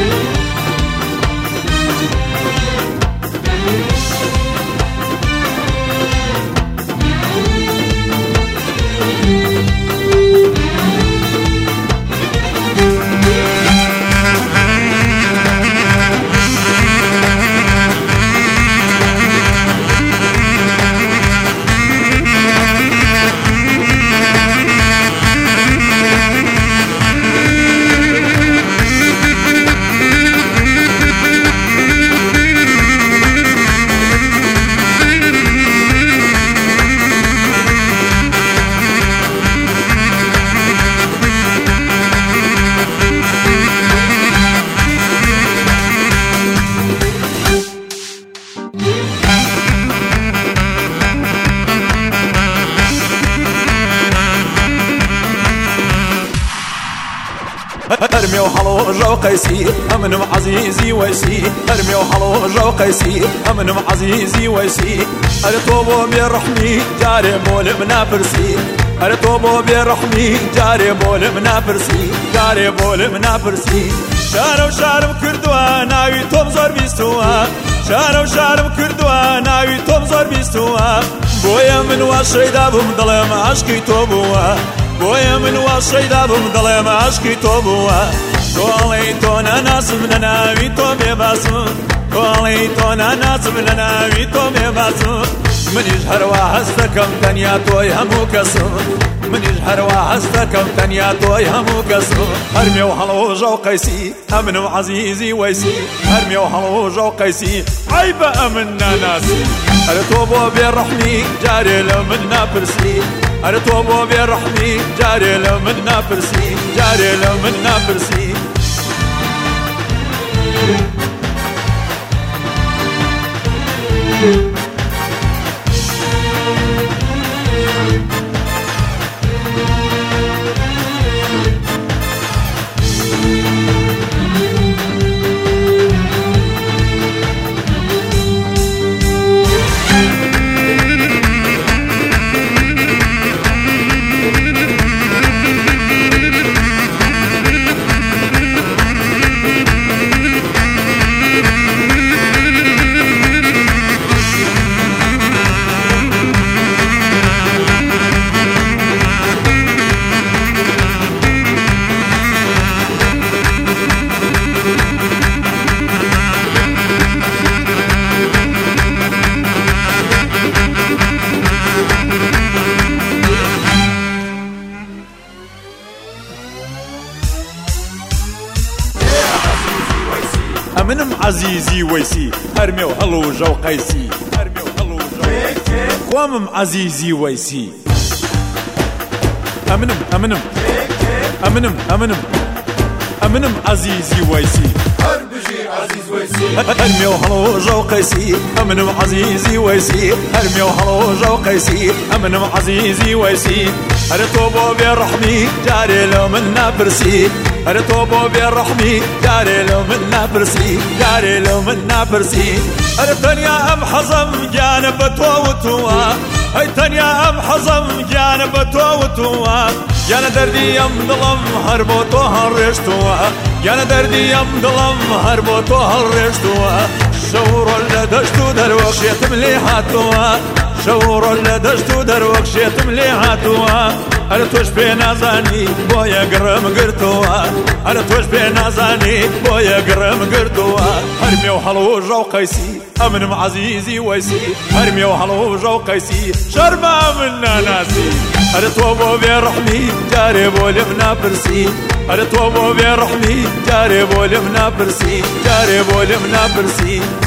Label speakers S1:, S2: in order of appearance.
S1: ارمي وحلو جو قيسي امن عزيزي ويسي ارمي وحلو جو قيسي امن عزيزي ويسي ارتوبو برحمي جاري بول منافرسي ارتوبو برحمي جاري بول منافرسي جاري بول منافرسي شارم كردوا ناوي توم زور بيستوا شارم كردوا ناوي توم زور بيستوا بويا من واشيدا بمضلم عشقي توبوا بويا من واشيدا بمضلم عشقي توبوا قوليتونا ناس من ناوي توم يباسو قوليتونا ناس من ناوي توم يباسو من يجهر وحستكم تنيا توي همو كسو من يجهر وحستكم تنيا توي همو كسو ارمي وحلو جو قيسي امن عزيزي ويسي ارمي وحلو جو قيسي عيب امنا ناسي ارتوبو بالرحمي جاري لو منا برسي ارتوبو بالرحمي جاري لو منا برسي جاري لو منا برسي امنم عزيزي ويسي ارمي وهلو جو قيسي ارمي وهلو جو قومم عزيزي ويسي امنم عزيزي ويسي ارمي وهلو جو قيسي امنم عزيزي ويسي ارمي وهلو جو قيسي امنم عزيزي ويسي ارتوبو بالرحمي جاري لو منا برسي ارتوبو بالرحمي جاري لو منا برسي جاري لو منا برسي الدنيا ام حزم جانب توتوا هاي الدنيا ام حزم جانب توتوا يا دردي ام ظلم هربوتو هرشتوا يا دردي ام ظلم هربوتو هرشتوا شور لدشتو دروخ يتملي حاتوا شور لدشتو دروخ يتملي حاتوا ارتوش بنازاني بويا قرم قرتوا ارتوش بنازاني بويا قرم قرتوا ارمي وحلو جو قيسي امن عزيزي ويسي ارمي وحلو جو قيسي شرما منا ناسي ارتوبو بالرحمي جاري بولمنا برسي ارتوبو بالرحمي جاري بولمنا برسي جاري بولمنا برسي